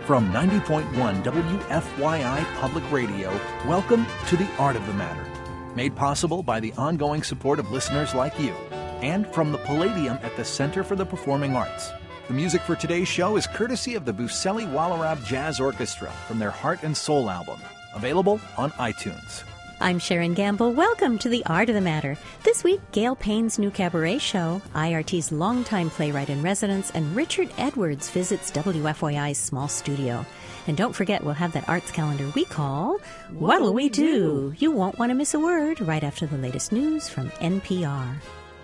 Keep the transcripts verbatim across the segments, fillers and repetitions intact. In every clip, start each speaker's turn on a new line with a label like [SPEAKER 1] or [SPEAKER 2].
[SPEAKER 1] From ninety point one W F Y I Public Radio, welcome to The Art of the Matter. Made possible by the ongoing support of listeners like you, and from the Palladium at the Center for the Performing Arts. The music for today's show is courtesy of the Buseli Wallarab Jazz Orchestra from their Heart and Soul album, available on iTunes.
[SPEAKER 2] I'm Sharon Gamble. Welcome to The Art of the Matter. This week, Gail Payne's new cabaret show, I R T's longtime playwright-in-residence, and Richard Edwards visits W F Y I's small studio. And don't forget, we'll have that arts calendar we call What'll We Do? You won't want to miss a word right after the latest news from N P R.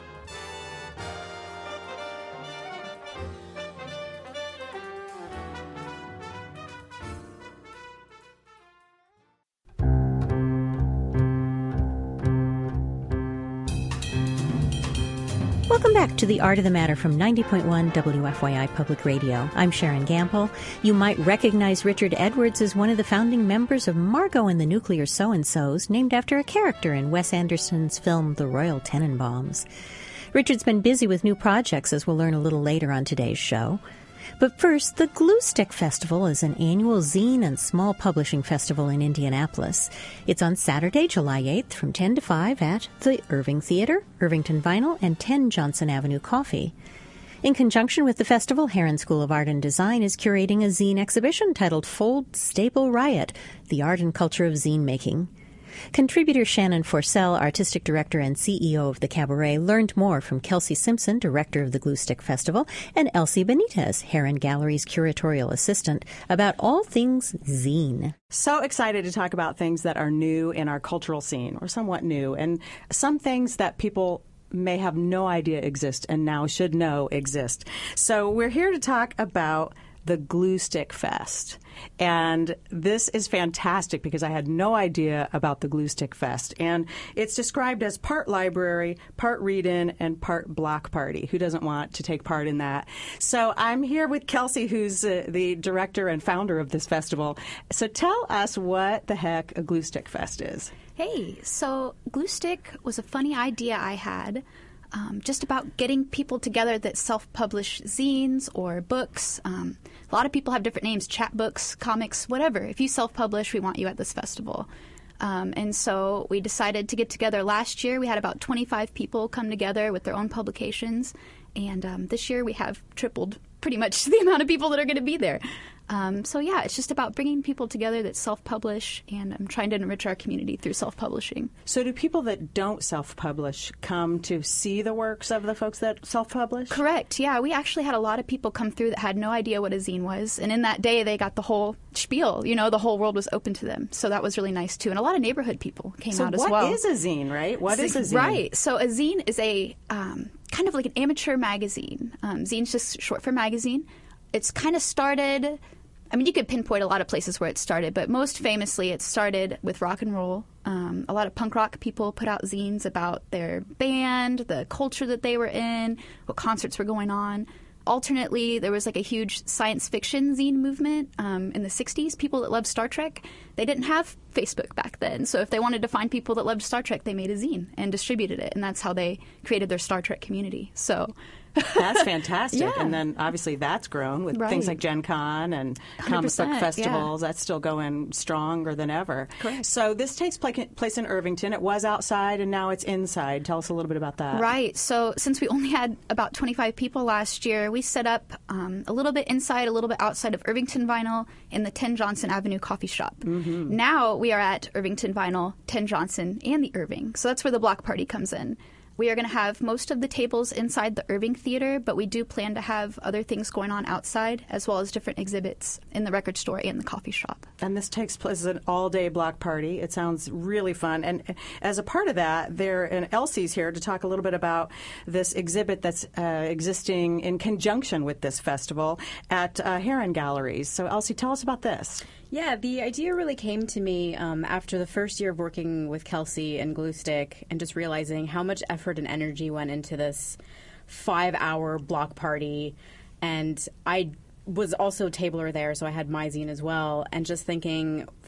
[SPEAKER 2] Welcome back to The Art of the Matter from ninety point one W F Y I Public Radio. I'm Sharon Gamble. You might recognize Richard Edwards as one of the founding members of Margot and the Nuclear So-and-Sos, named after a character in Wes Anderson's film The Royal Tenenbaums. Richard's been busy with new projects, as we'll learn a little later on today's show. But first, the Glue Stick Festival is an annual zine and small publishing festival in Indianapolis. It's on Saturday, July eighth from ten to five at the Irving Theater, Irvington Vinyl, and ten Johnson Avenue Coffee. In conjunction with the festival, Herron School of Art and Design is curating a zine exhibition titled Fold Staple Riot, The Art and Culture of Zine Making. Contributor Shannon Forsell, artistic director and C E O of the cabaret, learned more from Kelsey Simpson, director of the Glue Stick Festival, and Elsie Benitez, Herron Gallery's curatorial assistant, about all things zine.
[SPEAKER 3] So excited to talk about things that are new in our cultural scene, or somewhat new, and some things that people may have no idea exist and now should know exist. So we're here to talk about the Glue Stick Fest. And this is fantastic because I had no idea about the Glue Stick Fest. And it's described as part library, part read-in, and part block party. Who doesn't want to take part in that? So I'm here with Kelsey, who's uh, the director and founder of this festival. So tell us what the heck a Glue Stick Fest is.
[SPEAKER 4] Hey, so Glue Stick was a funny idea I had. Um, just about getting people together that self-publish zines or books. Um, a lot of people have different names, chapbooks, comics, whatever. If you self-publish, we want you at this festival. Um, and so we decided to get together last year. We had about twenty-five people come together with their own publications. And um, this year we have tripled pretty much the amount of people that are going to be there. Um, so, yeah, it's just about bringing people together that self-publish, and I'm trying to enrich our community through self-publishing.
[SPEAKER 3] So do people that don't self-publish come to see the works of the folks that self-publish?
[SPEAKER 4] Correct, yeah. We actually had a lot of people come through that had no idea what a zine was, and in that day they got the whole spiel. You know, the whole world was open to them, so that was really nice, too. And a lot of neighborhood people came
[SPEAKER 3] so
[SPEAKER 4] out as well.
[SPEAKER 3] So what is a zine, right? What is a zine?
[SPEAKER 4] Right, so a zine is a um, kind of like an amateur magazine. Um, zine's just short for magazine. It's kind of started... I mean, you could pinpoint a lot of places where it started, but most famously it started with rock and roll. Um, a lot of punk rock people put out zines about their band, the culture that they were in, what concerts were going on. Alternately, there was like a huge science fiction zine movement um, in the sixties. People that loved Star Trek, they didn't have Facebook back then. So if they wanted to find people that loved Star Trek, they made a zine and distributed it. And that's how they created their Star Trek community. So...
[SPEAKER 3] That's fantastic.
[SPEAKER 4] Yeah.
[SPEAKER 3] And then obviously that's grown with
[SPEAKER 4] right.
[SPEAKER 3] things like Gen Con and comic book festivals.
[SPEAKER 4] Yeah.
[SPEAKER 3] That's still going stronger than ever.
[SPEAKER 4] Correct.
[SPEAKER 3] So this takes place in Irvington. It was outside and now it's inside. Tell us a little bit about that.
[SPEAKER 4] Right. So since we only had about twenty-five people last year, we set up um, a little bit inside, a little bit outside of Irvington Vinyl in the ten Johnson Avenue coffee shop. Mm-hmm. Now we are at Irvington Vinyl, ten Johnson, and the Irving. So that's where the block party comes in. We are going to have most of the tables inside the Irving Theater, but we do plan to have other things going on outside, as well as different exhibits in the record store and the coffee shop.
[SPEAKER 3] And this takes place as an all-day block party. It sounds really fun. And as a part of that, there and Elsie's here to talk a little bit about this exhibit that's uh, existing in conjunction with this festival at uh, Herron Galleries. So, Elsie, tell us about this.
[SPEAKER 5] Yeah, the idea really came to me um, after the first year of working with Kelsey and Glue Stick and just realizing how much effort and energy went into this five-hour block party. And I was also tabler there, so I had my zine as well. And just thinking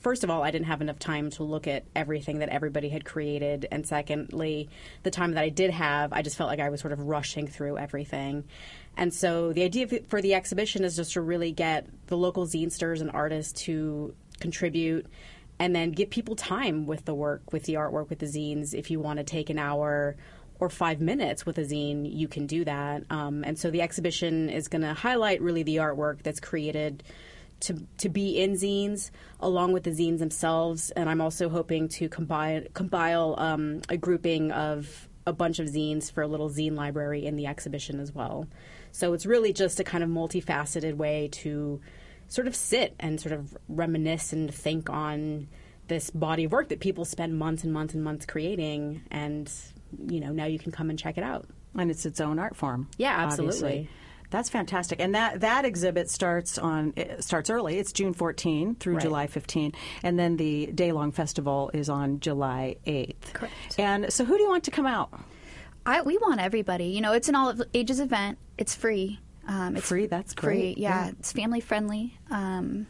[SPEAKER 5] first of all, I didn't have enough time to look at everything that everybody had created. And secondly, the time that I did have, I just felt like I was sort of rushing through everything. And so the idea for the exhibition is just to really get the local zinesters and artists to contribute and then give people time with the work, with the artwork, with the zines. If you want to take an hour or five minutes with a zine, you can do that. Um, and so the exhibition is going to highlight really the artwork that's created to to be in zines, along with the zines themselves. And I'm also hoping to combine, compile um, a grouping of a bunch of zines for a little zine library in the exhibition as well. So it's really just a kind of multifaceted way to sort of sit and sort of reminisce and think on this body of work that people spend months and months and months creating. And, you know, now you can come and check it out.
[SPEAKER 3] And it's its own art form.
[SPEAKER 5] Yeah, absolutely.
[SPEAKER 3] Obviously. That's fantastic. And that, that exhibit starts on it starts early. It's June fourteenth through
[SPEAKER 5] Right.
[SPEAKER 3] July fifteenth. And then the day-long festival is on July eighth.
[SPEAKER 4] Correct.
[SPEAKER 3] And so who do you want to come out?
[SPEAKER 4] I, we want everybody. You know, it's an all ages event. It's free. Um, it's
[SPEAKER 3] Free? That's
[SPEAKER 4] free.
[SPEAKER 3] great.
[SPEAKER 4] Yeah,
[SPEAKER 3] Yeah.
[SPEAKER 4] it's family friendly. Um,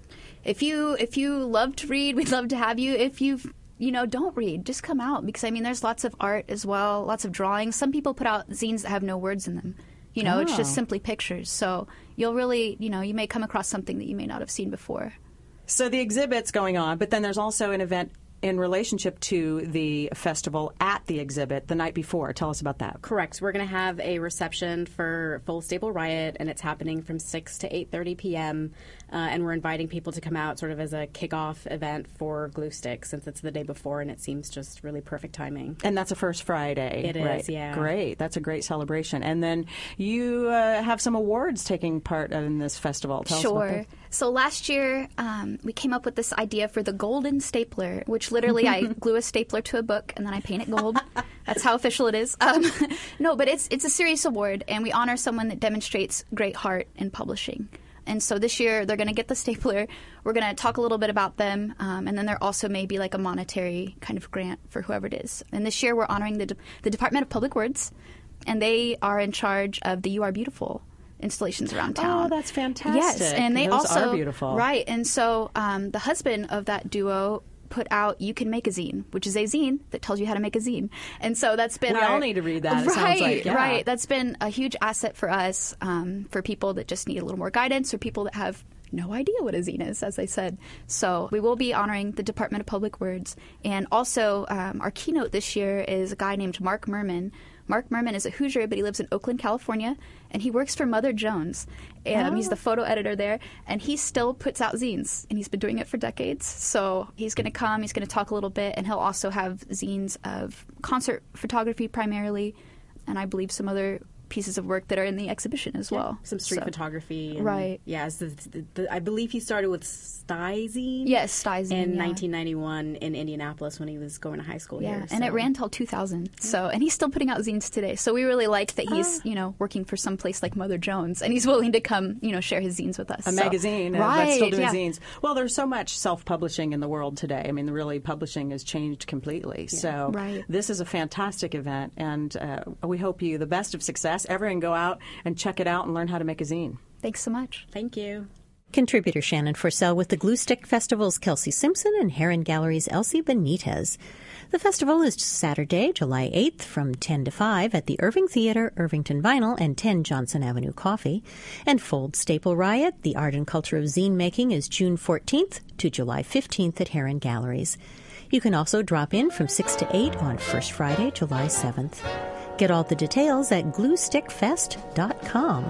[SPEAKER 4] if you if you love to read, we'd love to have you. If you you know don't read, just come out, because I mean, there's lots of art as well, lots of drawings. Some people put out zines that have no words in them. You know, it's just
[SPEAKER 3] Oh.
[SPEAKER 4] simply pictures. So you'll really, you know, you may come across something that you may not have seen before.
[SPEAKER 3] So the exhibit's going on, but then there's also an event in relationship to the festival at the exhibit the night before. Tell us about that.
[SPEAKER 5] Correct. We're going to have a reception for Full Staple Riot, and it's happening from six to eight thirty p.m., uh, and we're inviting people to come out sort of as a kickoff event for Glue Stick, since it's the day before, and it seems just really perfect timing.
[SPEAKER 3] And that's a first Friday.
[SPEAKER 5] It is,
[SPEAKER 3] right?
[SPEAKER 5] yeah.
[SPEAKER 3] Great. That's a great celebration. And then you uh, have some awards taking part in this festival. Tell us
[SPEAKER 4] Sure.
[SPEAKER 3] about that.
[SPEAKER 4] So last year, um, we came up with this idea for the golden stapler, which literally I glue a stapler to a book and then I paint it gold. That's how official it is. Um, no, but it's it's a serious award, and we honor someone that demonstrates great heart in publishing. And so this year, they're going to get the stapler. We're going to talk a little bit about them, um, and then there also may be like a monetary kind of grant for whoever it is. And this year, we're honoring the De- the Department of Public Works, and they are in charge of the You Are Beautiful installations around town.
[SPEAKER 3] Oh, that's fantastic.
[SPEAKER 4] Yes, and they
[SPEAKER 3] Those
[SPEAKER 4] also
[SPEAKER 3] are beautiful.
[SPEAKER 4] right. And so um, the husband of that duo put out You Can Make a Zine, which is a zine that tells you how to make a zine. And so that's been
[SPEAKER 3] We
[SPEAKER 4] our,
[SPEAKER 3] all need to read that, it
[SPEAKER 4] Right,
[SPEAKER 3] sounds like, yeah.
[SPEAKER 4] right. That's been a huge asset for us, um, for people that just need a little more guidance, or people that have no idea what a zine is, as I said. So we will be honoring the Department of Public Works. And also, um, our keynote this year is a guy named Mark Merman. Mark Merman is a Hoosier, but he lives in Oakland, California, and he works for Mother Jones. Um,
[SPEAKER 3] Oh.
[SPEAKER 4] He's the photo editor there, and he still puts out zines, and he's been doing it for decades. So he's going to come, he's going to talk a little bit, and he'll also have zines of concert photography primarily, and I believe some other pieces of work that are in the exhibition as well.
[SPEAKER 5] Some street
[SPEAKER 4] So-
[SPEAKER 5] photography. And,
[SPEAKER 4] Right.
[SPEAKER 5] Yeah, it's the, the, the, I believe he started with Stizine.
[SPEAKER 4] Yes, Stizine,
[SPEAKER 5] In
[SPEAKER 4] yeah.
[SPEAKER 5] nineteen ninety-one in Indianapolis when he was going to high school
[SPEAKER 4] Yeah,
[SPEAKER 5] here.
[SPEAKER 4] and it
[SPEAKER 5] so-
[SPEAKER 4] ran till two thousand. So, and he's still putting out zines today. So we really like that he's, you know, working for some place like Mother Jones, and he's willing to come, you know, share his zines with us.
[SPEAKER 3] A
[SPEAKER 4] So-
[SPEAKER 3] magazine, uh,
[SPEAKER 4] right?
[SPEAKER 3] but still doing
[SPEAKER 4] yeah.
[SPEAKER 3] zines. Well, there's so much self-publishing in the world today. I mean, really, publishing has changed completely. So
[SPEAKER 4] Right.
[SPEAKER 3] this is a fantastic event, and uh, we hope you the best of success. Everyone go out and check it out and learn how to make a zine.
[SPEAKER 4] Thanks so much.
[SPEAKER 5] Thank you.
[SPEAKER 2] Contributor Shannon Forsell with the Glue Stick Festival's Kelsey Simpson and Heron Gallery's Elsie Benitez. The festival is Saturday, July eighth from ten to five at the Irving Theater, Irvington Vinyl, and ten Johnson Avenue Coffee. And Fold Staple Riot, the art and culture of zine making, is June fourteenth to July fifteenth at Heron Galleries. You can also drop in from six to eight on First Friday, July seventh. Get all the details at glue stick fest dot com.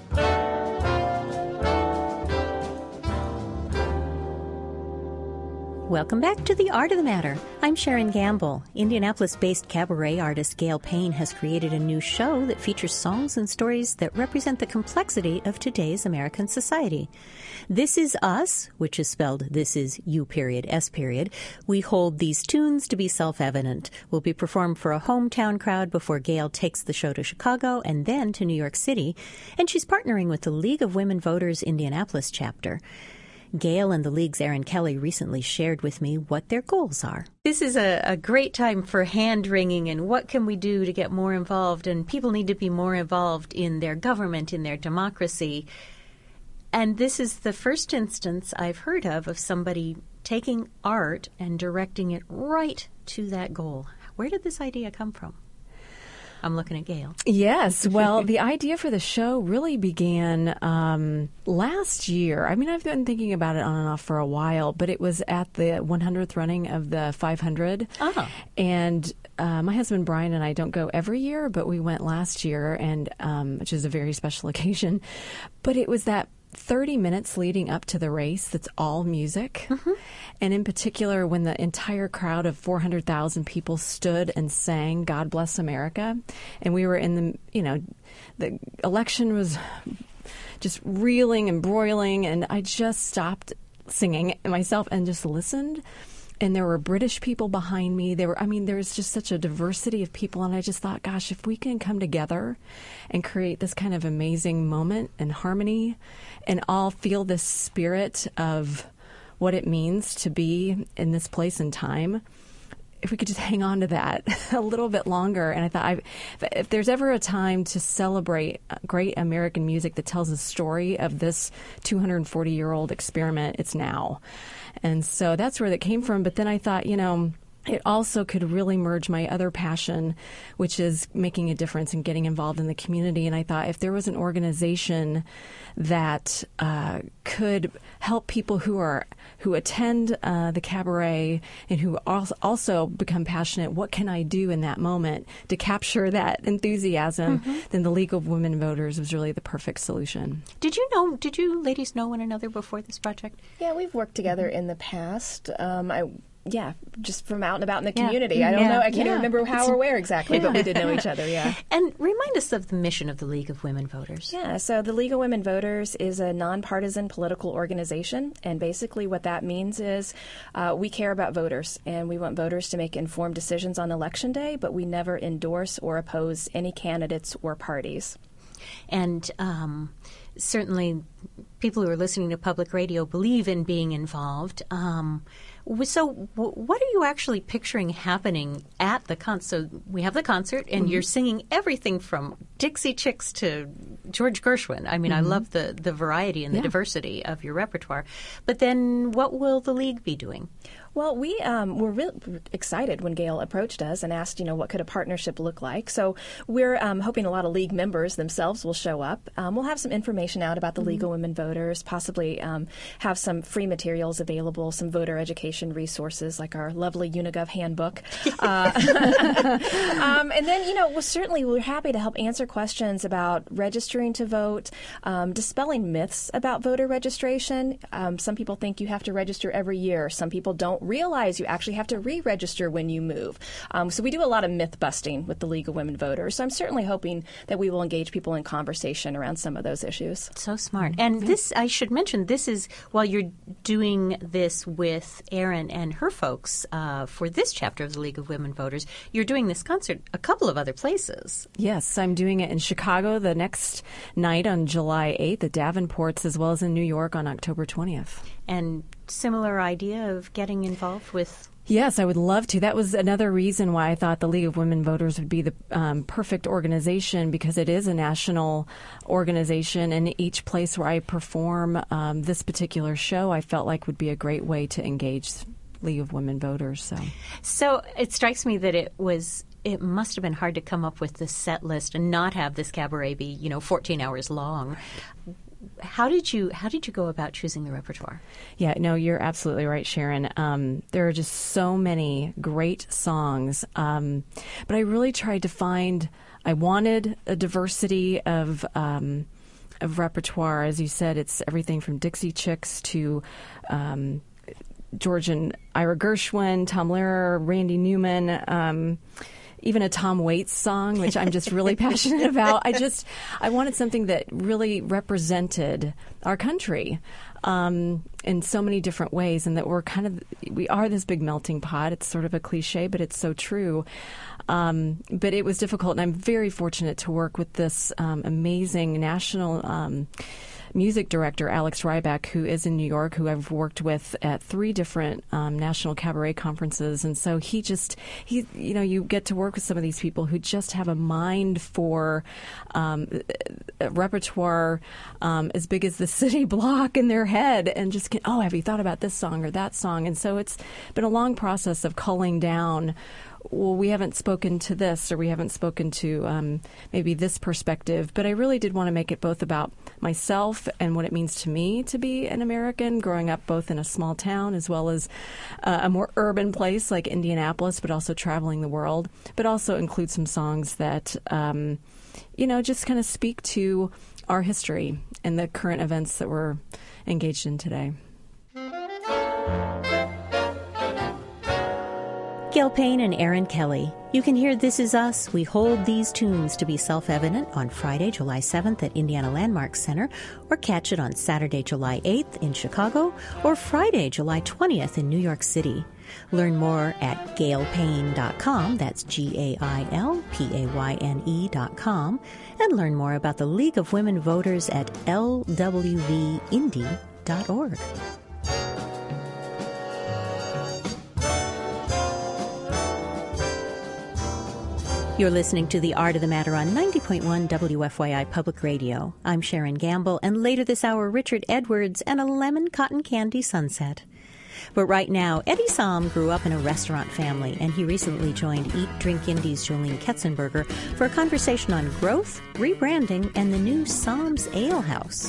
[SPEAKER 2] Welcome back to The Art of the Matter. I'm Sharon Gamble. Indianapolis-based cabaret artist Gail Payne has created a new show that features songs and stories that represent the complexity of today's American society. This Is Us, which is spelled This Is You period S period. We hold these tunes to be self-evident. Will be performed for a hometown crowd before Gail takes the show to Chicago and then to New York City. And she's partnering with the League of Women Voters Indianapolis chapter. Gail and the League's Erin Kelly recently shared with me what their goals are. This is a, a great time for hand-wringing and what can we do to get more involved, and people need to be more involved in their government, in their democracy. And this is the first instance I've heard of of somebody taking art and directing it right to that goal. Where did this idea come from? I'm looking at Gail.
[SPEAKER 6] Yes. Well, the idea for the show really began um, last year. I mean, I've been thinking about it on and off for a while, but it was at the one hundredth running of the five hundred.
[SPEAKER 2] Oh.
[SPEAKER 6] And uh, my husband Brian and I don't go every year, but we went last year, and um, which is a very special occasion. But it was that thirty minutes leading up to the race that's all music. Mm-hmm. And in particular, when the entire crowd of four hundred thousand people stood and sang God Bless America, and we were in the, you know, the election was just reeling and broiling, and I just stopped singing myself and just listened. And there were British people behind me. There were, I mean, there was just such a diversity of people. And I just thought, gosh, if we can come together and create this kind of amazing moment and harmony and all feel this spirit of what it means to be in this place and time, if we could just hang on to that a little bit longer. And I thought, I, if there's ever a time to celebrate great American music that tells a story of this two hundred forty-year-old experiment, it's now. And so that's where that came from. But then I thought, you know, it also could really merge my other passion, which is making a difference and getting involved in the community. And I thought if there was an organization that uh, could help people who are who attend uh, the cabaret and who also become passionate, what can I do in that moment to capture that enthusiasm? Mm-hmm. Then the League of Women Voters was really the perfect solution.
[SPEAKER 2] Did you know? Did you ladies know one another before this project?
[SPEAKER 7] Yeah, we've worked together in the past. Um, I. Yeah, just from out and about in the
[SPEAKER 2] yeah.
[SPEAKER 7] community. I don't
[SPEAKER 2] yeah.
[SPEAKER 7] know. I can't
[SPEAKER 2] yeah.
[SPEAKER 7] even remember how it's, or where exactly, yeah. but we did know each other, yeah.
[SPEAKER 2] And remind us of the mission of the League of Women Voters.
[SPEAKER 7] Yeah, so the League of Women Voters is a nonpartisan political organization, and basically what that means is uh, we care about voters, and we want voters to make informed decisions on Election Day, but we never endorse or oppose any candidates or parties.
[SPEAKER 2] And um, certainly people who are listening to public radio believe in being involved. Um So w- what are you actually picturing happening at the concert? So we have the concert, and mm-hmm. you're singing everything from Dixie Chicks to George Gershwin. I mean, mm-hmm. I love the, the variety and the yeah. diversity of your repertoire. But then what will the League be doing?
[SPEAKER 7] Well, we um, were really excited when Gail approached us and asked, you know, what could a partnership look like? So we're um, hoping a lot of League members themselves will show up. Um, we'll have some information out about the mm-hmm. League of Women Voters, possibly um, have some free materials available, some voter education resources like our lovely Unigov handbook. uh, um, and then, you know, we'll certainly we're happy to help answer questions about registering to vote, um, dispelling myths about voter registration. Um, some people think you have to register every year. Some people don't realize you actually have to re-register when you move. Um, so we do a lot of myth busting with the League of Women Voters. So I'm certainly hoping that we will engage people in conversation around some of those issues.
[SPEAKER 2] So smart. And this, I should mention, this is while you're doing this with Erin and her folks uh, for this chapter of the League of Women Voters, you're doing this concert a couple of other places.
[SPEAKER 6] Yes, I'm doing it in Chicago the next night on July eighth at Davenport's, as well as in New York on October twentieth.
[SPEAKER 2] And similar idea of getting involved with...
[SPEAKER 6] Yes, I would love to. That was another reason why I thought the League of Women Voters would be the um, perfect organization, because it is a national organization, and each place where I perform um, this particular show I felt like would be a great way to engage League of Women Voters. So,
[SPEAKER 2] so it strikes me that it was... It must have been hard to come up with this set list and not have this cabaret be, you know, fourteen hours long. How did you how did you go about choosing the repertoire?
[SPEAKER 6] Yeah, no, you're absolutely right, Sharon. Um, there are just so many great songs, um, but I really tried to find. I wanted a diversity of um, of repertoire, as you said. It's everything from Dixie Chicks to um, George and Ira Gershwin, Tom Lehrer, Randy Newman. Um, Even a Tom Waits song, which I'm just really passionate about. I just, I wanted something that really represented our country um, in so many different ways, and that we're kind of, we are this big melting pot. It's sort of a cliche, but it's so true. Um, but it was difficult, and I'm very fortunate to work with this um, amazing national um music director, Alex Ryback, who is in New York, who I've worked with at three different um, national cabaret conferences. And so he just, he, you know, you get to work with some of these people who just have a mind for um, a repertoire um, as big as the city block in their head, and just, can, oh, have you thought about this song or that song? And so it's been a long process of culling down, well, we haven't spoken to this, or we haven't spoken to um, maybe this perspective. But I really did want to make it both about myself and what it means to me to be an American, growing up both in a small town as well as uh, a more urban place like Indianapolis, but also traveling the world, but also include some songs that, um, you know, just kind of speak to our history and the current events that we're engaged in today.
[SPEAKER 2] Gail Payne and Aaron Kelly. You can hear This Is Us, We Hold These Tunes to Be Self-Evident on Friday, July seventh at Indiana Landmark Center, or catch it on Saturday, July eighth in Chicago, or Friday, July twentieth in New York City. Learn more at gail payne dot com, that's G A I L P A Y N E dot com, and learn more about the League of Women Voters at L W V indy dot org. You're listening to The Art of the Matter on ninety point one W F Y I Public Radio. I'm Sharon Gamble, and later this hour, Richard Edwards and a lemon cotton candy sunset. But right now, Eddie Sahm grew up in a restaurant family, and he recently joined Eat, Drink, Indy's Jolene Ketzenberger for a conversation on growth, rebranding, and the new Sahm's Ale House.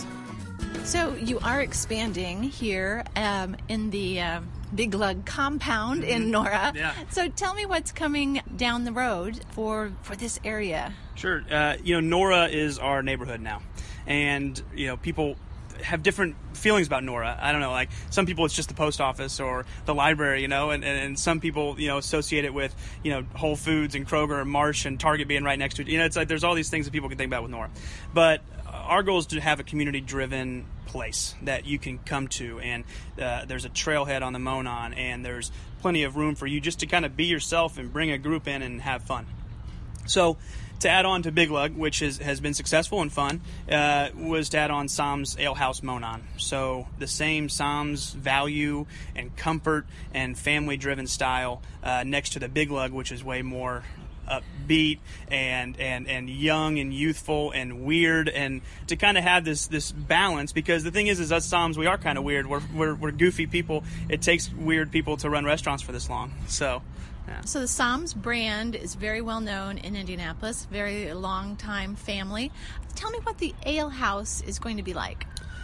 [SPEAKER 8] So you are expanding here um, in the uh, Big Lug compound mm-hmm. in Nora.
[SPEAKER 9] Yeah.
[SPEAKER 8] So tell me what's coming down the road for, for this area.
[SPEAKER 9] Sure. Uh, you know, Nora is our neighborhood now. And, you know, people have different feelings about Nora. I don't know, like some people it's just the post office or the library, you know, and, and, and some people, you know, associate it with, you know, Whole Foods and Kroger and Marsh and Target being right next to it. You know, it's like there's all these things that people can think about with Nora. But our goal is to have a community-driven place that you can come to, and uh, there's a trailhead on the Monon, and there's plenty of room for you just to kind of be yourself and bring a group in and have fun. So to add on to Big Lug, which is, has been successful and fun, uh, was to add on Sahm's Ale House Monon. So the same Sahm's value and comfort and family-driven style uh, next to the Big Lug, which is way more upbeat and, and, and young and youthful and weird, and to kind of have this this balance, because the thing is is us Sahms, we are kind of weird. We're, we're we're goofy people. It takes weird people to run restaurants for this long. So yeah.
[SPEAKER 8] So the Sahm's brand is very well known in Indianapolis, very long time family. Tell me what the Ale House is going to be like.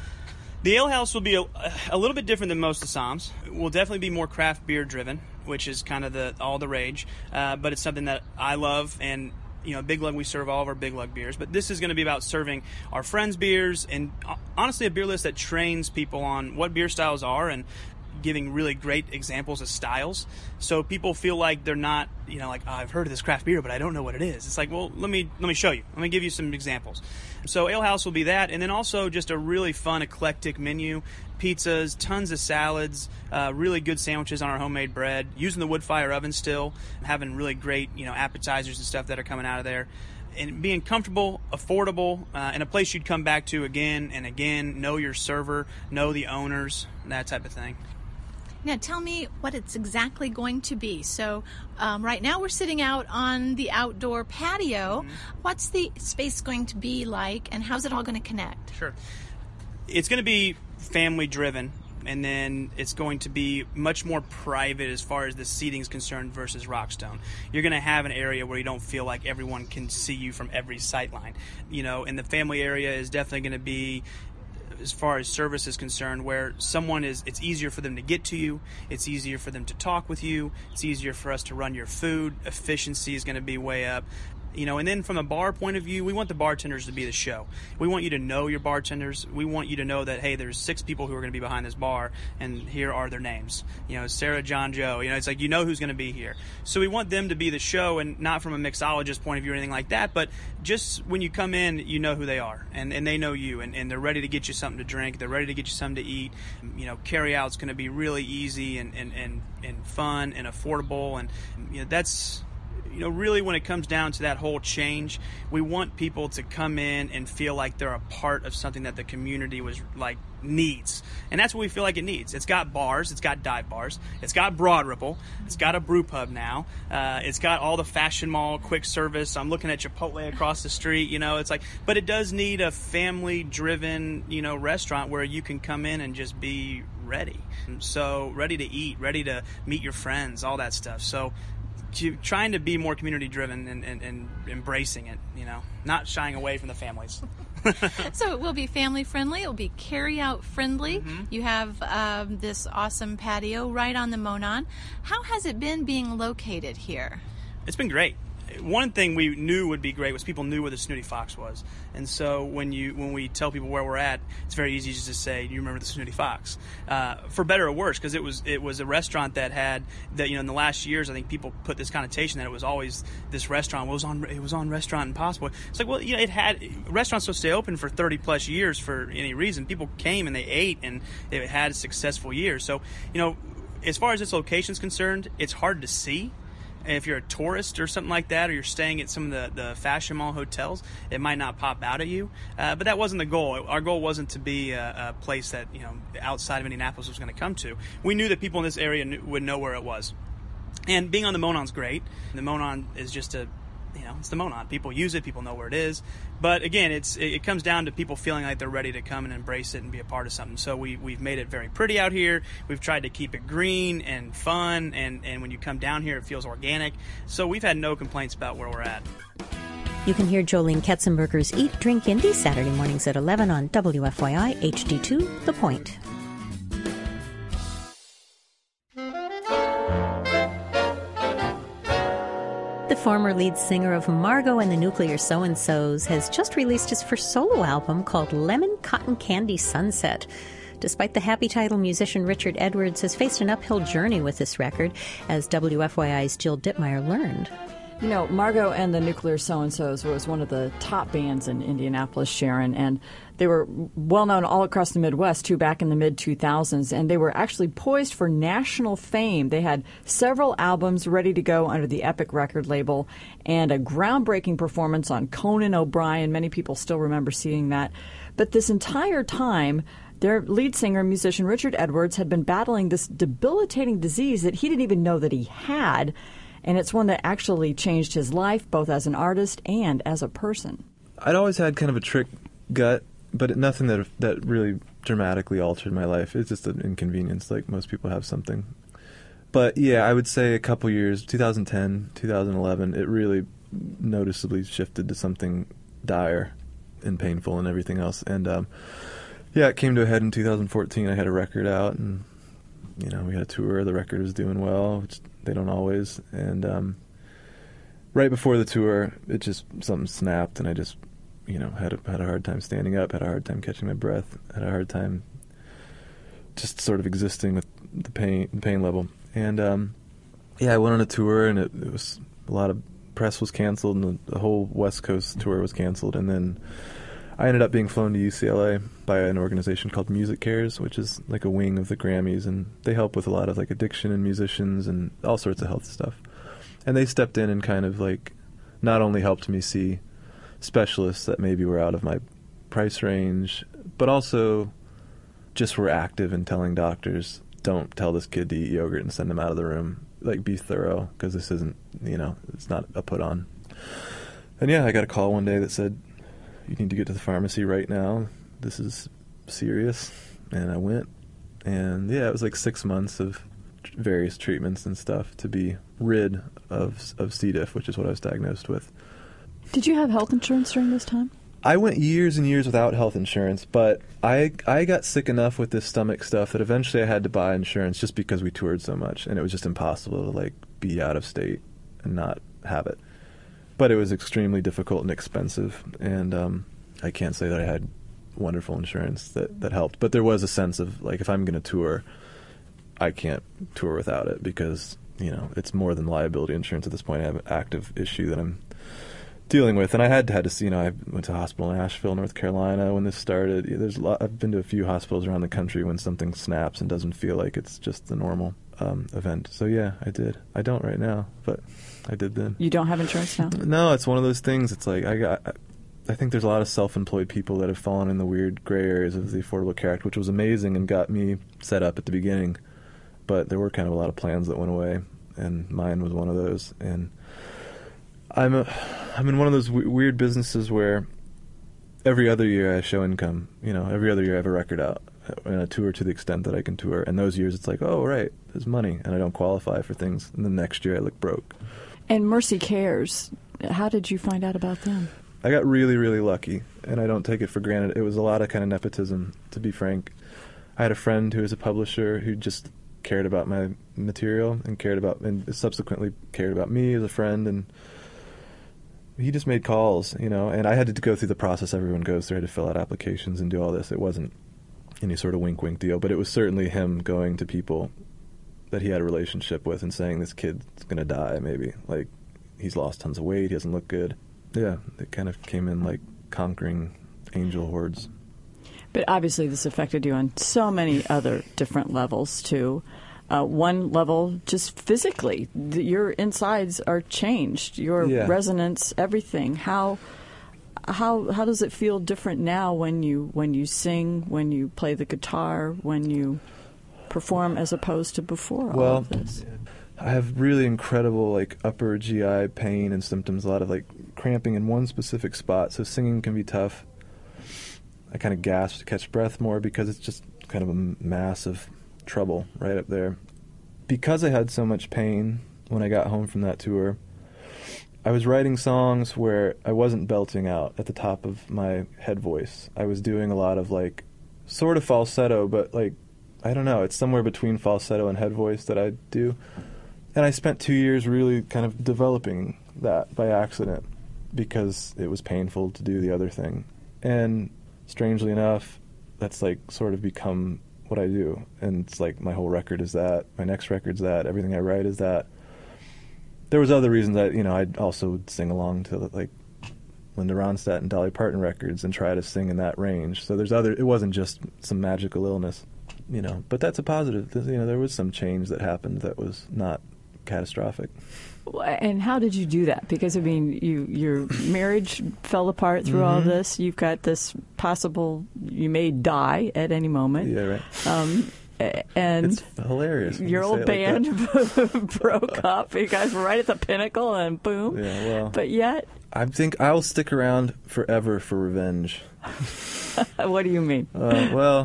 [SPEAKER 9] The Ale House will be a, a little bit different than most of Sahm's. It will definitely be more craft beer driven, which is kind of the all the rage. Uh, but it's something that I love, and you know, Big Lug, we serve all of our Big Lug beers. But this is going to be about serving our friends' beers, and uh, honestly, a beer list that trains people on what beer styles are and giving really great examples of styles, so people feel like they're not, you know, like, oh, I've heard of this craft beer, but I don't know what it is. It's like, well, let me let me show you. Let me give you some examples. So Ale House will be that, and then also just a really fun, eclectic menu. Pizzas, tons of salads, uh, really good sandwiches on our homemade bread, using the wood fire oven still, having really great, you know, appetizers and stuff that are coming out of there. And being comfortable, affordable, uh, and a place you'd come back to again and again, know your server, know the owners, that type of thing.
[SPEAKER 8] Now, tell me what it's exactly going to be. So um, right now we're sitting out on the outdoor patio. Mm-hmm. What's the space going to be like, and how's it all going to connect?
[SPEAKER 9] Sure. It's going to be family-driven, and then it's going to be much more private as far as the seating is concerned versus Rockstone. You're going to have an area where you don't feel like everyone can see you from every sight line. You know, and the family area is definitely going to be, as far as service is concerned, where someone is, it's easier for them to get to you, it's easier for them to talk with you, it's easier for us to run your food, efficiency is going to be way up. You know, and then from a bar point of view, we want the bartenders to be the show. We want you to know your bartenders. We want you to know that, hey, there's six people who are going to be behind this bar, and here are their names. You know, Sarah, John, Joe. You know, it's like, you know who's going to be here. So we want them to be the show, and not from a mixologist point of view or anything like that, but just when you come in, you know who they are, and, and they know you, and, and they're ready to get you something to drink. They're ready to get you something to eat. You know, carry-out's going to be really easy and, and, and, and fun and affordable, and, you know, that's... you know, really when it comes down to that whole change, we want people to come in and feel like they're a part of something that the community was like needs. And that's what we feel like it needs. It's got bars, it's got dive bars, it's got Broad Ripple, it's got a brew pub now, uh, it's got all the Fashion Mall, quick service. I'm looking at Chipotle across the street, you know, it's like, but it does need a family driven, you know, restaurant where you can come in and just be ready. So ready to eat, ready to meet your friends, all that stuff. So to, trying to be more community driven and, and, and embracing it, you know, not shying away from the families.
[SPEAKER 8] So it will be family friendly. It will be carry out friendly.
[SPEAKER 9] Mm-hmm.
[SPEAKER 8] You have um, this awesome patio right on the Monon. How has it been being located here?
[SPEAKER 9] It's been great. One thing we knew would be great was people knew where the Snooty Fox was, and so when you when we tell people where we're at, it's very easy just to say, "You remember the Snooty Fox?" Uh, for better or worse, because it was it was a restaurant that had that you know in the last years, I think people put this connotation that it was always this restaurant well, it was on it was on Restaurant Impossible. It's like, well, you know, it had restaurants supposed to stay open for thirty plus years for any reason. People came and they ate, and it had a successful year. So you know, as far as its location is concerned, it's hard to see. If you're a tourist or something like that, or you're staying at some of the, the Fashion Mall hotels, it might not pop out at you. Uh, but that wasn't the goal. Our goal wasn't to be a, a place that, you know, outside of Indianapolis was going to come to. We knew that people in this area knew, would know where it was. And being on the Monon's great. The Monon is just a, you know, it's the Monon. People use it. People know where it is. But again, it's it, it comes down to people feeling like they're ready to come and embrace it and be a part of something. So we, we've made it very pretty out here. We've tried to keep it green and fun. And, and when you come down here, it feels organic. So we've had no complaints about where we're at.
[SPEAKER 2] You can hear Jolene Ketzenberger's Eat, Drink, Indie Saturday mornings at eleven on W F Y I H D two, The Point. The former lead singer of Margot and the Nuclear So-and-Sos has just released his first solo album called Lemon Cotton Candy Sunset. Despite the happy title, musician Richard Edwards has faced an uphill journey with this record, as W F Y I's Jill Dittmeyer learned.
[SPEAKER 10] You know, Margot and the Nuclear So-and-Sos was one of the top bands in Indianapolis, Sharon, and they were well-known all across the Midwest, too, back in the mid two thousands, and they were actually poised for national fame. They had several albums ready to go under the Epic record label and a groundbreaking performance on Conan O'Brien. Many people still remember seeing that. But this entire time, their lead singer, musician Richard Edwards, had been battling this debilitating disease that he didn't even know that he had. And it's one that actually changed his life, both as an artist and as a person.
[SPEAKER 11] I'd always had kind of a trick gut, but it, nothing that that really dramatically altered my life. It's just an inconvenience, like most people have something. But yeah, I would say a couple years, twenty ten, twenty eleven, it really noticeably shifted to something dire and painful and everything else. And um, yeah, it came to a head in two thousand fourteen. I had a record out, and you know, we had a tour. The record was doing well, which they don't always. And um, right before the tour, it just something snapped, and I just, you know, had a, had a hard time standing up, had a hard time catching my breath, had a hard time just sort of existing with the pain, the pain level. And um, yeah, I went on a tour, and it, it was a lot of press was canceled, and the, the whole West Coast tour was canceled. And then I ended up being flown to U C L A by an organization called Music Cares, which is like a wing of the Grammys, and they help with a lot of like addiction and musicians and all sorts of health stuff. And they stepped in and kind of like not only helped me see specialists that maybe were out of my price range, but also just were active in telling doctors, don't tell this kid to eat yogurt and send him out of the room. Like, be thorough, because this isn't, you know, it's not a put on. And yeah, I got a call one day that said, you need to get to the pharmacy right now. This is serious. And I went. And yeah, it was like six months of tr- various treatments and stuff to be rid of of C. diff, which is what I was diagnosed with.
[SPEAKER 10] Did you have health insurance during this time?
[SPEAKER 11] I went years and years without health insurance, but I I got sick enough with this stomach stuff that eventually I had to buy insurance just because we toured so much, and it was just impossible to like be out of state and not have it. But it was extremely difficult and expensive, and um, I can't say that I had wonderful insurance that, that helped. But there was a sense of, like, if I'm going to tour, I can't tour without it because, you know, it's more than liability insurance at this point. I have an active issue that I'm dealing with. And I had had to see, you know, I went to a hospital in Asheville, North Carolina when this started. There's a lot, I've been to a few hospitals around the country when something snaps and doesn't feel like it's just the normal. um, event. So yeah, I did. I don't right now, but I did then.
[SPEAKER 10] You don't have insurance now?
[SPEAKER 11] No, it's one of those things. It's like I got. I think there's a lot of self-employed people that have fallen in the weird gray areas of the Affordable Care Act, which was amazing and got me set up at the beginning. But there were kind of a lot of plans that went away, and mine was one of those. And I'm a, I'm in one of those w- weird businesses where every other year I show income. You know, every other year I have a record out and a tour to the extent that I can tour. And those years it's like, oh, right, there's money, and I don't qualify for things. And the next year I look broke.
[SPEAKER 10] And Mercy Cares, how did you find out about them?
[SPEAKER 11] I got really, really lucky, and I don't take it for granted. It was a lot of kind of nepotism, to be frank. I had a friend who was a publisher who just cared about my material and cared about, and subsequently cared about me as a friend, and he just made calls, you know, and I had to go through the process everyone goes through. I had to fill out applications and do all this. It wasn't any sort of wink-wink deal, but it was certainly him going to people that he had a relationship with and saying, this kid's going to die, maybe. Like, he's lost tons of weight, he doesn't look good. Yeah, it kind of came in like conquering angel hordes.
[SPEAKER 10] But obviously this affected you on so many other different levels, too. Uh, one level, just physically, the, your insides are changed, your
[SPEAKER 11] yeah.
[SPEAKER 10] resonance, everything. How how how does it feel different now when you when you sing, when you play the guitar, when you perform, as opposed to before all
[SPEAKER 11] well,
[SPEAKER 10] of this?
[SPEAKER 11] I have really incredible like upper G I pain and symptoms, a lot of like cramping in one specific spot, so singing can be tough. I kind of gasp to catch breath more because it's just kind of a mass of trouble right up there. Because I had so much pain when I got home from that tour, I was writing songs where I wasn't belting out at the top of my head voice. I was doing a lot of like sort of falsetto, but like, I don't know, it's somewhere between falsetto and head voice that I do. And I spent two years really kind of developing that by accident because it was painful to do the other thing. And strangely enough, that's like sort of become what I do. And it's like my whole record is that, my next record's that, everything I write is that. There was other reasons that, you know, I'd also sing along to like Linda Ronstadt and Dolly Parton records and try to sing in that range. So there's other, it wasn't just some magical illness, you know, but that's a positive. You know, there was some change that happened that was not catastrophic.
[SPEAKER 10] And how did you do that? Because, I mean, you your marriage fell apart through
[SPEAKER 11] mm-hmm.
[SPEAKER 10] all this. You've got this possible, you may die at any moment.
[SPEAKER 11] Yeah, right.
[SPEAKER 10] Um, and
[SPEAKER 11] it's hilarious.
[SPEAKER 10] Your old band like broke up. You guys were right at the pinnacle, and boom.
[SPEAKER 11] Yeah, well.
[SPEAKER 10] But yet,
[SPEAKER 11] I think I'll stick around forever for revenge.
[SPEAKER 10] What do you mean?
[SPEAKER 11] Uh, well,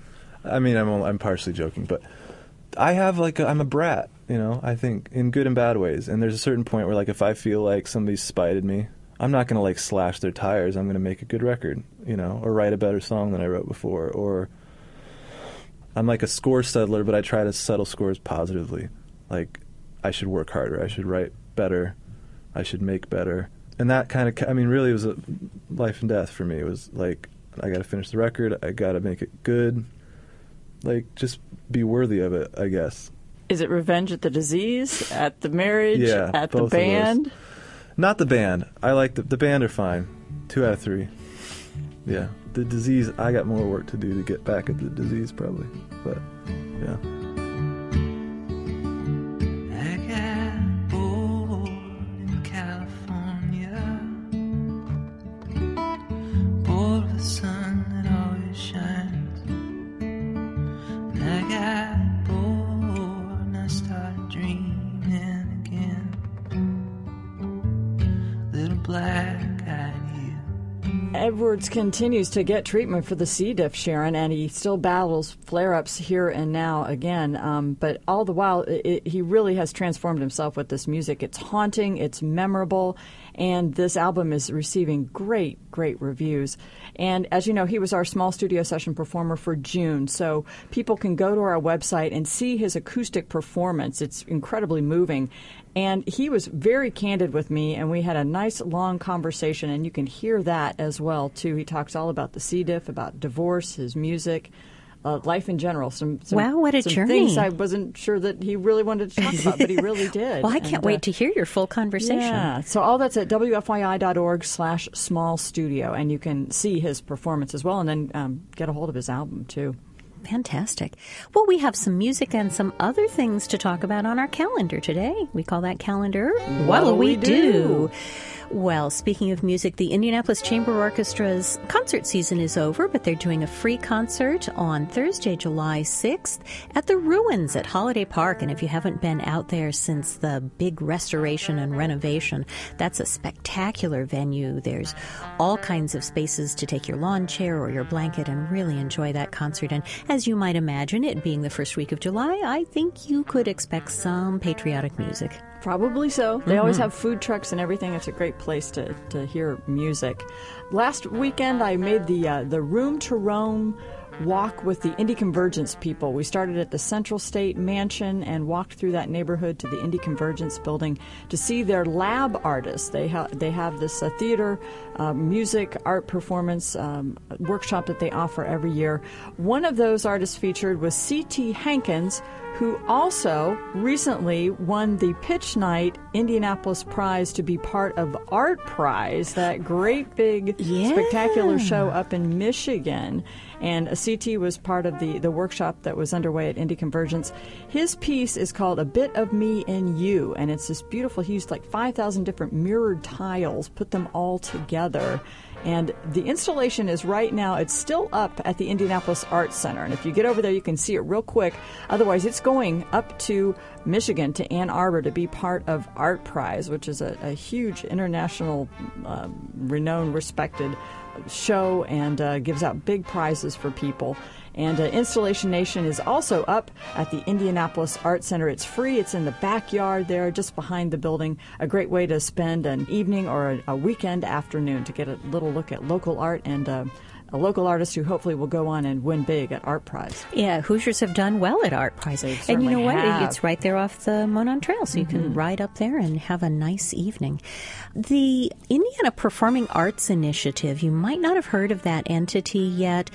[SPEAKER 11] I mean, I'm I'm partially joking, but I have like a, I'm a brat. You know, I think in good and bad ways. And there's a certain point where, like, if I feel like somebody's spited me, I'm not going to, like, slash their tires. I'm going to make a good record, you know, or write a better song than I wrote before. Or I'm like a score settler, but I try to settle scores positively. Like, I should work harder. I should write better. I should make better. And that kind of, I mean, really it was a life and death for me. It was like, I got to finish the record. I got to make it good. Like, just be worthy of it, I guess.
[SPEAKER 10] Is it revenge at the disease, at the marriage,
[SPEAKER 11] yeah,
[SPEAKER 10] at the band?
[SPEAKER 11] Not the band. I like the the band are fine. Two out of three. Yeah, the disease. I got more work to do to get back at the disease, probably. But yeah.
[SPEAKER 12] I got bored in California, bored with the sun that always shines, and I got. Dreaming again, little black-eyed you.
[SPEAKER 10] Edwards continues to get treatment for the C. diff, Sharon, and he still battles flare-ups here and now again. Um, but all the while, it, it, he really has transformed himself with this music. It's haunting, it's memorable, and this album is receiving great, great reviews. And as you know, he was our small studio session performer for June, so people can go to our website and see his acoustic performance. It's incredibly moving. And he was very candid with me, and we had a nice, long conversation, and you can hear that as well, too. He talks all about the C. diff, about divorce, his music, uh, life in general. Some, some
[SPEAKER 2] wow, what a
[SPEAKER 10] some
[SPEAKER 2] journey.
[SPEAKER 10] Things I wasn't sure that he really wanted to talk about, but he really did.
[SPEAKER 2] Well, I can't
[SPEAKER 10] and,
[SPEAKER 2] wait
[SPEAKER 10] uh,
[SPEAKER 2] to hear your full conversation.
[SPEAKER 10] Yeah, so all that's at W F Y I dot org slash small studio, and you can see his performance as well, and then um, get a hold of his album, too.
[SPEAKER 2] Fantastic. Well, we have some music and some other things to talk about on our calendar today. We call that calendar What'll We Do? Well, speaking of music, the Indianapolis Chamber Orchestra's concert season is over, but they're doing a free concert on Thursday, July sixth at the Ruins at Holiday Park. And if you haven't been out there since the big restoration and renovation, that's a spectacular venue. There's all kinds of spaces to take your lawn chair or your blanket and really enjoy that concert. And as you might imagine, it being the first week of July, I think you could expect some patriotic music.
[SPEAKER 10] Probably so. They
[SPEAKER 2] Mm-hmm.
[SPEAKER 10] always have food trucks and everything. It's a great place to, to hear music. Last weekend, I made the uh, the Room to Roam walk with the Indie Convergence people. We started at the Central State Mansion and walked through that neighborhood to the Indie Convergence building to see their lab artists. They, ha- they have this uh, theater, uh, music, art performance um, workshop that they offer every year. One of those artists featured was C T Hankins, who also recently won the Pitch Night Indianapolis Prize to be part of Art Prize, that great big
[SPEAKER 2] Yeah.
[SPEAKER 10] spectacular show up in Michigan. And C T was part of the, the workshop that was underway at Indie Convergence. His piece is called A Bit of Me in You, and it's this beautiful, he used like five thousand different mirrored tiles, put them all together. And the installation is right now, it's still up at the Indianapolis Arts Center. And if you get over there, you can see it real quick. Otherwise, it's going up to Michigan, to Ann Arbor, to be part of Art Prize, which is a, a huge international, uh, renowned, respected show, and uh, gives out big prizes for people. And uh, Installation Nation is also up at the Indianapolis Art Center. It's free. It's in the backyard there, just behind the building. A great way to spend an evening or a, a weekend afternoon to get a little look at local art and uh, a local artist who hopefully will go on and win big at Art Prize.
[SPEAKER 2] Yeah, Hoosiers have done well at Art Prize.
[SPEAKER 10] They
[SPEAKER 2] And you
[SPEAKER 10] certainly
[SPEAKER 2] know what?
[SPEAKER 10] have.
[SPEAKER 2] It's right there off the Monon Trail, so you
[SPEAKER 10] Mm-hmm.
[SPEAKER 2] can ride up there and have a nice evening. The Indiana Performing Arts Initiative, you might not have heard of that entity yet,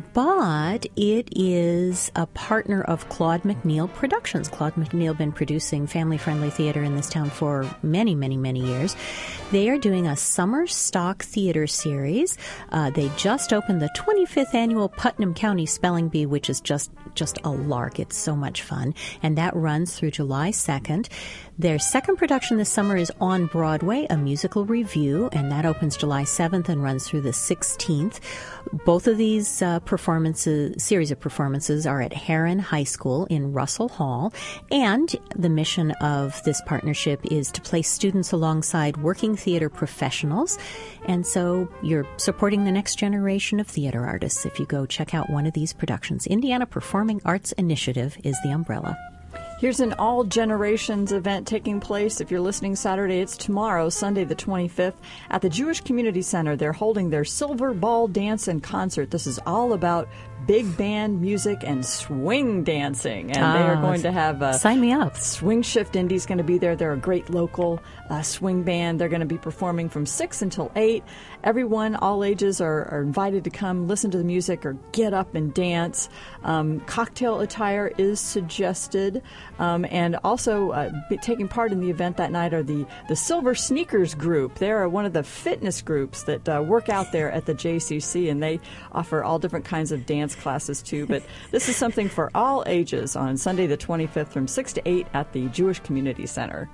[SPEAKER 2] but it is a partner of Claude McNeil Productions. Claude McNeil been producing family-friendly theater in this town for many, many, many years. They are doing a summer stock theater series. Uh, they just opened the twenty-fifth annual Putnam County Spelling Bee, which is just just a lark. It's so much fun. And that runs through July second. Their second production this summer is On Broadway, a musical review, and that opens July seventh and runs through the sixteenth. Both of these uh, performances, series of performances, are at Heron High School in Russell Hall. And the mission of this partnership is to place students alongside working theater professionals. And so you're supporting the next generation of theater artists if you go check out one of these productions. Indiana Performing Arts Initiative is the umbrella.
[SPEAKER 10] Here's an All Generations event taking place. If you're listening Saturday, it's tomorrow, Sunday the twenty-fifth, at the Jewish Community Center. They're holding their Silver Ball Dance and Concert. This is all about big band music and swing dancing. And they are
[SPEAKER 2] Ah,
[SPEAKER 10] going to have a
[SPEAKER 2] sign me up.
[SPEAKER 10] Swing Shift Indie's going to be there. They're a great local uh, swing band. They're going to be performing from six until eight. Everyone, all ages, are, are invited to come listen to the music or get up and dance. Um, cocktail attire is suggested. Um, and also uh, be, taking part in the event that night are the, the Silver Sneakers Group. They are one of the fitness groups that uh, work out there at the J C C, and they offer all different kinds of dance classes too. But this is something for all ages on Sunday the twenty-fifth from six to eight at the Jewish Community Center.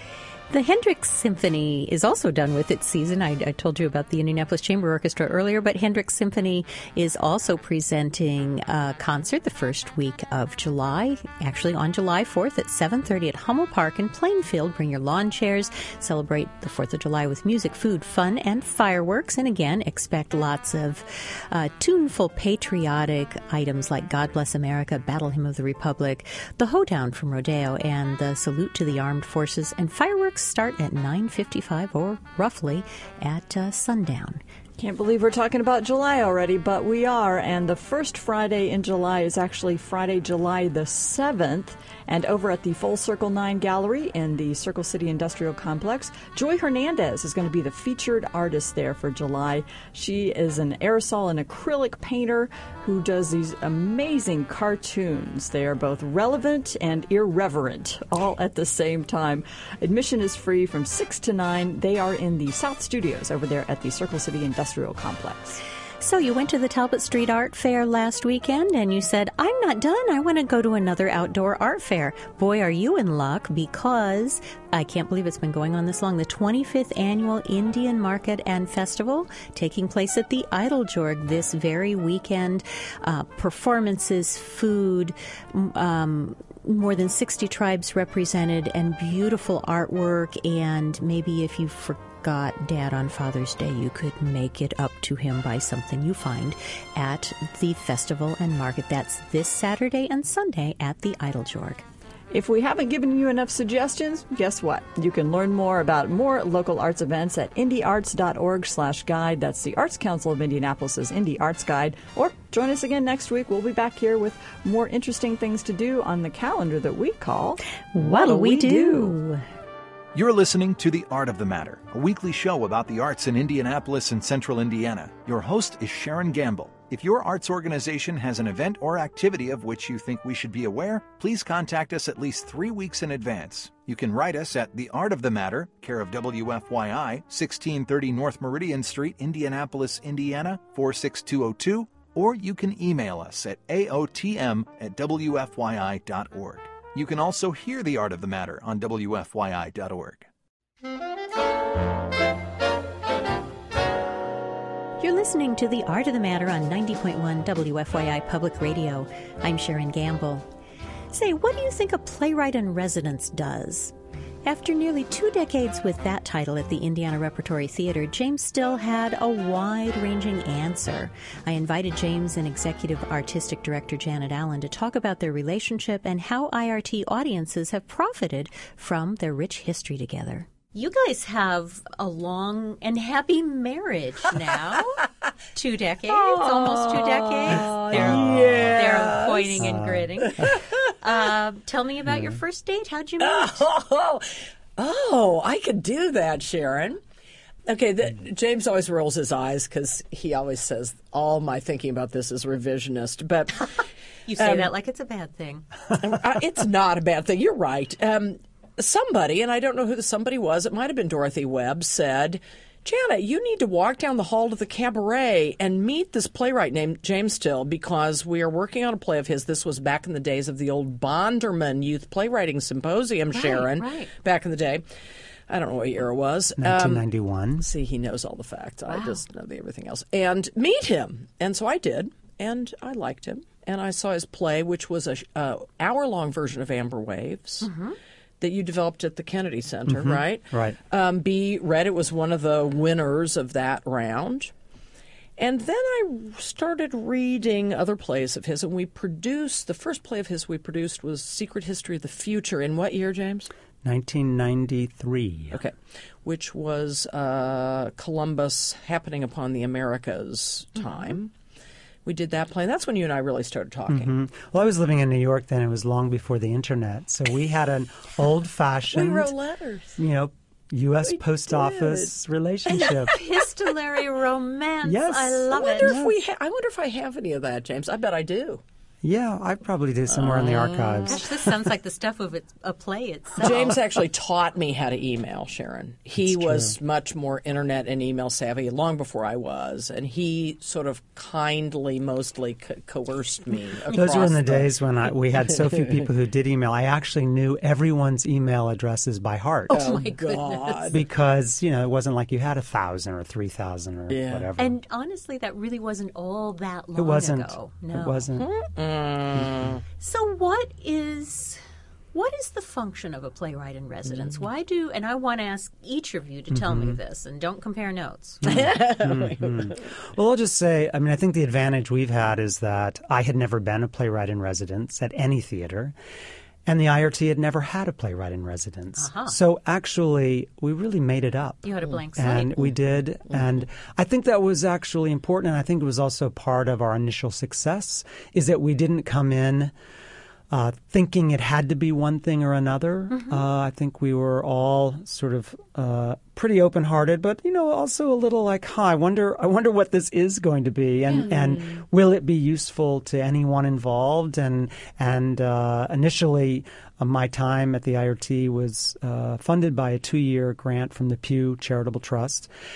[SPEAKER 2] The Hendrix Symphony is also done with its season. I, I told you about the Indianapolis Chamber Orchestra earlier, but Hendrix Symphony is also presenting a concert the first week of July, actually on July fourth at seven thirty at Hummel Park in Plainfield. Bring your lawn chairs, celebrate the fourth of July with music, food, fun, and fireworks. And again, expect lots of uh, tuneful patriotic items like God Bless America, Battle Hymn of the Republic, the Hoedown from Rodeo, and the Salute to the Armed Forces, and fireworks start at nine fifty-five or roughly at uh, sundown.
[SPEAKER 10] Can't believe we're talking about July already, but we are. And the first Friday in July is actually Friday, July the seventh. And over at the Full Circle nine Gallery in the Circle City Industrial Complex, Joy Hernandez is going to be the featured artist there for July. She is an aerosol and acrylic painter who does these amazing cartoons. They are both relevant and irreverent, all at the same time. Admission is free from six to nine. They are in the South Studios over there at the Circle City Industrial Complex.
[SPEAKER 2] So you went to the Talbot Street Art Fair last weekend and you said, I'm not done. I want to go to another outdoor art fair. Boy, are you in luck, because I can't believe it's been going on this long. The twenty-fifth Annual Indian Market and Festival taking place at the Eiteljorg this very weekend. Uh, performances, food, um, more than sixty tribes represented, and beautiful artwork. And maybe if you forgot Dad on Father's Day, you could make it up to him by something you find at the festival and market. That's this Saturday and Sunday at the Eiteljorg.
[SPEAKER 10] If we haven't given you enough suggestions, guess what? You can learn more about more local arts events at indiearts.org slash guide. That's the Arts Council of Indianapolis's Indie Arts Guide. Or join us again next week. We'll be back here with more interesting things to do on the calendar that we call
[SPEAKER 2] What'll We Do?
[SPEAKER 1] You're listening to The Art of the Matter, a weekly show about the arts in Indianapolis and Central Indiana. Your host is Sharon Gamble. If your arts organization has an event or activity of which you think we should be aware, please contact us at least three weeks in advance. You can write us at The Art of the Matter, care of W F Y I, sixteen thirty North Meridian Street, Indianapolis, Indiana, four six two oh two, or you can email us at A O T M at W F Y I dot org. You can also hear The Art of the Matter on W F Y I dot org.
[SPEAKER 2] You're listening to The Art of the Matter on ninety point one W F Y I Public Radio. I'm Sharon Gamble. Say, what do you think a playwright in residence does? After nearly two decades with that title at the Indiana Repertory Theater, James Still had a wide-ranging answer. I invited James and Executive Artistic Director Janet Allen to talk about their relationship and how I R T audiences have profited from their rich history together. You guys have a long and happy marriage now. Two decades, Aww. almost two decades. They're,
[SPEAKER 13] yes.
[SPEAKER 2] they're pointing and grinning. Uh, tell me about your first date. How'd you meet?
[SPEAKER 13] Oh, oh, I could do that, Sharon. Okay, the, James always rolls his eyes because he always says all my thinking about this is revisionist. But
[SPEAKER 2] you say
[SPEAKER 13] um,
[SPEAKER 2] that like it's a bad thing.
[SPEAKER 13] It's not a bad thing. You're right. Um, somebody, and I don't know who the somebody was, it might have been Dorothy Webb, said, Janet, you need to walk down the hall to the cabaret and meet this playwright named James Still, because we are working on a play of his. This was back in the days of the old Bonderman Youth Playwriting Symposium,
[SPEAKER 2] right,
[SPEAKER 13] Sharon,
[SPEAKER 2] right.
[SPEAKER 13] back in the day. I don't know what year it was.
[SPEAKER 14] nineteen ninety-one.
[SPEAKER 13] Um, see, he knows all the facts.
[SPEAKER 2] Wow.
[SPEAKER 13] I just know the everything else. And meet him. And so I did, and I liked him. And I saw his play, which was a uh, hour-long version of Amber Waves. Mm-hmm. That you developed at the Kennedy Center,
[SPEAKER 14] mm-hmm.
[SPEAKER 13] right?
[SPEAKER 14] Right.
[SPEAKER 13] Um, B read it was one of the winners of that round. And then I started reading other plays of his, and we produced, the first play of his we produced was Secret History of the Future. In what year, James?
[SPEAKER 14] nineteen ninety-three.
[SPEAKER 13] Okay. Which was uh, Columbus happening upon the Americas time. Mm-hmm. We did that play. That's when you and I really started talking.
[SPEAKER 14] Mm-hmm. Well, I was living in New York then. It was long before the Internet. So we had an old-fashioned,
[SPEAKER 13] we wrote letters.
[SPEAKER 14] You know, U S
[SPEAKER 13] we
[SPEAKER 14] Post
[SPEAKER 13] did.
[SPEAKER 14] Office relationship.
[SPEAKER 2] Epistolary romance.
[SPEAKER 14] Yes.
[SPEAKER 2] I love
[SPEAKER 13] I wonder
[SPEAKER 2] it.
[SPEAKER 13] if we ha- I wonder if I have any of that, James. I bet I do.
[SPEAKER 14] Yeah, I probably do somewhere in the archives.
[SPEAKER 2] Gosh, this sounds like the stuff of it, a play itself.
[SPEAKER 13] James actually taught me how to email, Sharon. He
[SPEAKER 14] That's
[SPEAKER 13] was
[SPEAKER 14] true.
[SPEAKER 13] much more internet and email savvy long before I was, and he sort of kindly, mostly co- coerced me.
[SPEAKER 14] Those were in the,
[SPEAKER 13] the
[SPEAKER 14] days when I, we had so few people who did email. I actually knew everyone's email addresses by heart.
[SPEAKER 2] Oh, my
[SPEAKER 13] God.
[SPEAKER 2] goodness.
[SPEAKER 14] Because, you know, it wasn't like you had a thousand or three thousand or
[SPEAKER 13] Yeah.
[SPEAKER 14] whatever.
[SPEAKER 2] And honestly, that really wasn't all that long
[SPEAKER 14] it wasn't.
[SPEAKER 2] ago. No.
[SPEAKER 14] It wasn't.
[SPEAKER 13] Mm.
[SPEAKER 2] So what is what is the function of a playwright in residence?
[SPEAKER 14] Mm-hmm.
[SPEAKER 2] Why do, and I want to ask each of you to tell
[SPEAKER 14] mm-hmm.
[SPEAKER 2] me this, and don't compare notes.
[SPEAKER 14] mm-hmm. Well, I'll just say, I mean, I think the advantage we've had is that I had never been a playwright in residence at any theater, and the I R T had never had a playwright in residence.
[SPEAKER 2] Uh-huh.
[SPEAKER 14] So actually, we really made it up.
[SPEAKER 2] You had a blank slate.
[SPEAKER 14] And we did, mm-hmm. and I think that was actually important, and I think it was also part of our initial success, is that we didn't come in Uh, thinking it had to be one thing or another. Mm-hmm. Uh, I think we were all sort of uh, pretty open-hearted, but you know, also a little like, "Huh, I wonder, I wonder what this is going to be, and mm-hmm. and will it be useful to anyone involved?" And and uh, initially, uh, my time at the I R T was uh, funded by a two-year grant from the Pew Charitable Trust.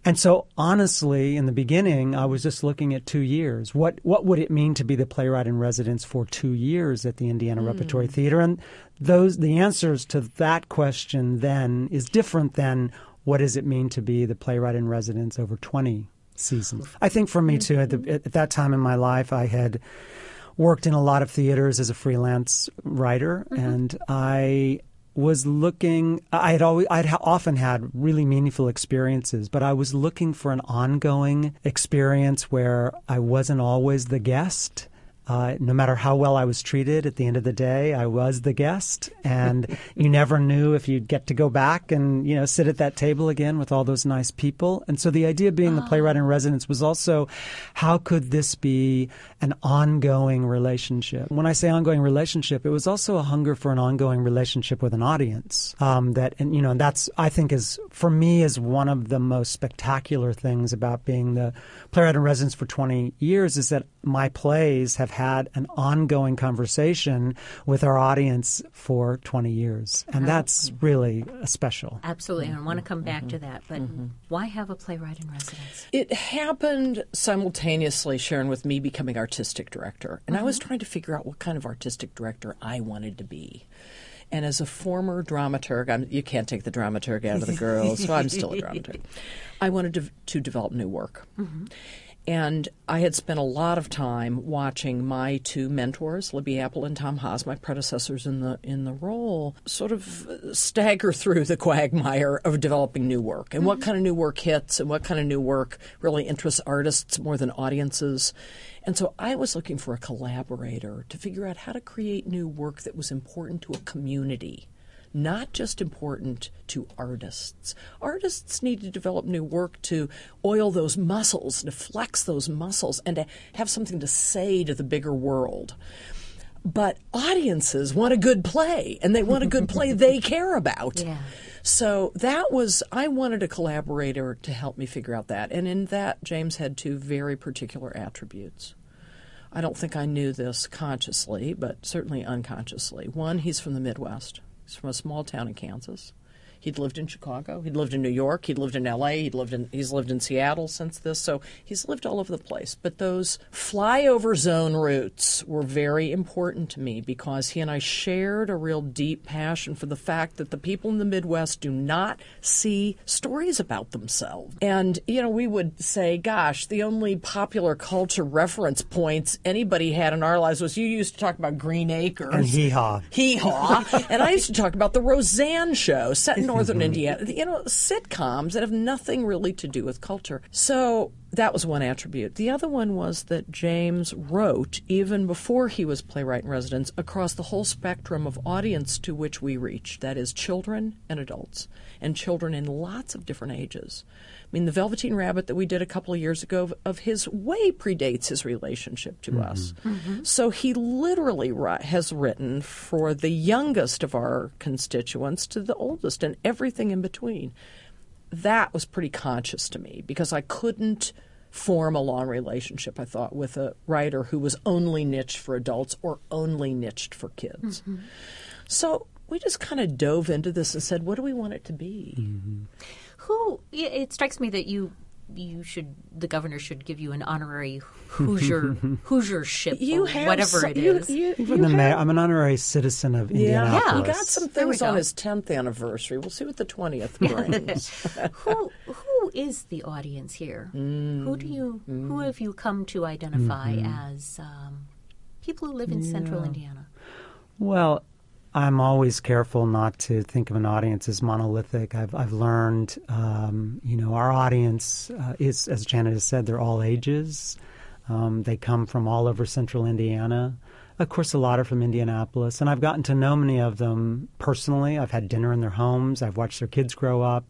[SPEAKER 14] And so, honestly, in the beginning, I was just looking at two years. What what would it mean to be the playwright in residence for two years at the Indiana mm. Repertory Theater? And those the answers to that question then is different than what does it mean to be the playwright in residence over twenty seasons. I think for me, too, at, the, at that time in my life, I had worked in a lot of theaters as a freelance writer, mm-hmm. and I was looking I had always I'd ha- often had really meaningful experiences, but I was looking for an ongoing experience where I wasn't always the guest. Uh, no matter how well I was treated, at the end of the day, I was the guest, and you never knew if you'd get to go back and, you know, sit at that table again with all those nice people. And so the idea of being oh. the playwright in residence was also, how could this be an ongoing relationship? When I say ongoing relationship, it was also a hunger for an ongoing relationship with an audience. Um, that, and you know, that's, I think, is for me is one of the most spectacular things about being the playwright in residence for twenty years, is that my plays have had an ongoing conversation with our audience for twenty years. And that's really special.
[SPEAKER 2] Absolutely. And I want to come back mm-hmm. to that. But mm-hmm. why have a playwright in residence?
[SPEAKER 13] It happened simultaneously, Sharon, with me becoming artistic director. And mm-hmm. I was trying to figure out what kind of artistic director I wanted to be. And as a former dramaturg, I'm, you can't take the dramaturg out of the girls, so I'm still a dramaturg. I wanted to, to develop new work. Mm-hmm. And I had spent a lot of time watching my two mentors, Libby Apple and Tom Haas, my predecessors in the in the role, sort of stagger through the quagmire of developing new work and mm-hmm. what kind of new work hits and what kind of new work really interests artists more than audiences. And so I was looking for a collaborator to figure out how to create new work that was important to a community. Not just important to artists. Artists need to develop new work to oil those muscles, to flex those muscles, and to have something to say to the bigger world. But audiences want a good play, and they want a good play they care about. Yeah. So that was, I wanted a collaborator to help me figure out that. And in that, James had two very particular attributes. I don't think I knew this consciously, but certainly unconsciously. One, he's from the Midwest. He's from a small town in Kansas. He'd lived in Chicago. He'd lived in New York. He'd lived in L A. He'd lived in, he's lived in Seattle since this. So he's lived all over the place. But those flyover zone roots were very important to me because he and I shared a real deep passion for the fact that the people in the Midwest do not see stories about themselves. And, you know, we would say, gosh, the only popular culture reference points anybody had in our lives was you used to talk about Green Acres.
[SPEAKER 14] And Hee-Haw.
[SPEAKER 13] Hee-Haw. And I used to talk about the Roseanne Show, set in Northern Indiana, you know, sitcoms that have nothing really to do with culture. So that was one attribute. The other one was that James wrote, even before he was playwright in residence, across the whole spectrum of audience to which we reach. That is children and adults, and children in lots of different ages. I mean, the Velveteen Rabbit that we did a couple of years ago of, of his way predates his relationship to mm-hmm. us. Mm-hmm. So he literally ri- has written for the youngest of our constituents to the oldest and everything in between. That was pretty conscious to me because I couldn't form a long relationship, I thought, with a writer who was only niched for adults or only niched for kids. Mm-hmm. So we just kind of dove into this and said, what do we want it to be?
[SPEAKER 2] Mm-hmm. Who, it strikes me that you you should, the governor should give you an honorary Hoosier Hoosiership,
[SPEAKER 13] you
[SPEAKER 2] or
[SPEAKER 13] have
[SPEAKER 2] whatever
[SPEAKER 13] so,
[SPEAKER 2] it is.
[SPEAKER 13] You, you,
[SPEAKER 14] Even
[SPEAKER 13] you
[SPEAKER 14] the
[SPEAKER 13] have,
[SPEAKER 14] mayor, I'm an honorary citizen of Indianapolis.
[SPEAKER 13] Yeah, he got some things on his tenth anniversary. We'll see what the twentieth brings.
[SPEAKER 2] who who is the audience here? Mm. Who do you mm. who have you come to identify mm-hmm. as um, people who live in
[SPEAKER 14] yeah.
[SPEAKER 2] central Indiana?
[SPEAKER 14] Well, I'm always careful not to think of an audience as monolithic. I've I've learned, um, you know, our audience uh, is, as Janet has said, they're all ages. Um, they come from all over central Indiana. Of course, a lot are from Indianapolis. And I've gotten to know many of them personally. I've had dinner in their homes. I've watched their kids grow up.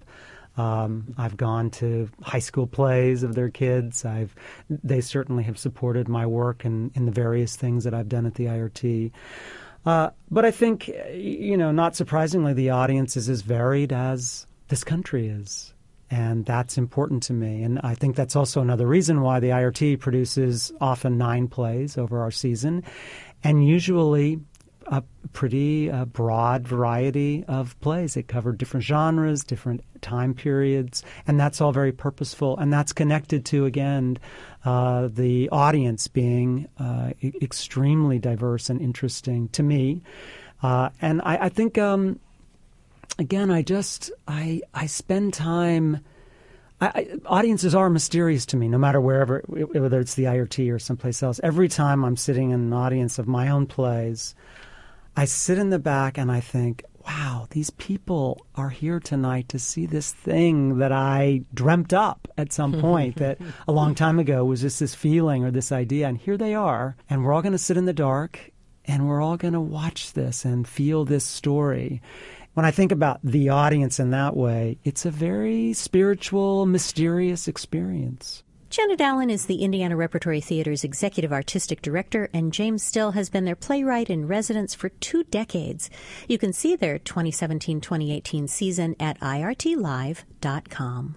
[SPEAKER 14] Um, I've gone to high school plays of their kids. I've they certainly have supported my work and in, in the various things that I've done at the I R T. Uh, but I think, you know, not surprisingly, the audience is as varied as this country is. And that's important to me. And I think that's also another reason why the I R T produces often nine plays over our season. And usually a pretty uh, broad variety of plays. It covered different genres, different time periods, and that's all very purposeful. And that's connected to, again, uh, the audience being uh, e- extremely diverse and interesting to me. Uh, and I, I think, um, again, I just I I spend time. I, I, audiences are mysterious to me, no matter wherever, whether it's the I R T or someplace else. Every time I'm sitting in an audience of my own plays, I sit in the back and I think, wow, these people are here tonight to see this thing that I dreamt up at some point that a long time ago was just this feeling or this idea. And here they are. And we're all going to sit in the dark and we're all going to watch this and feel this story. When I think about the audience in that way, it's a very spiritual, mysterious experience.
[SPEAKER 2] Janet Allen is the Indiana Repertory Theater's executive artistic director, and James Still has been their playwright in residence for two decades. You can see their twenty seventeen twenty eighteen season at I R T live dot com.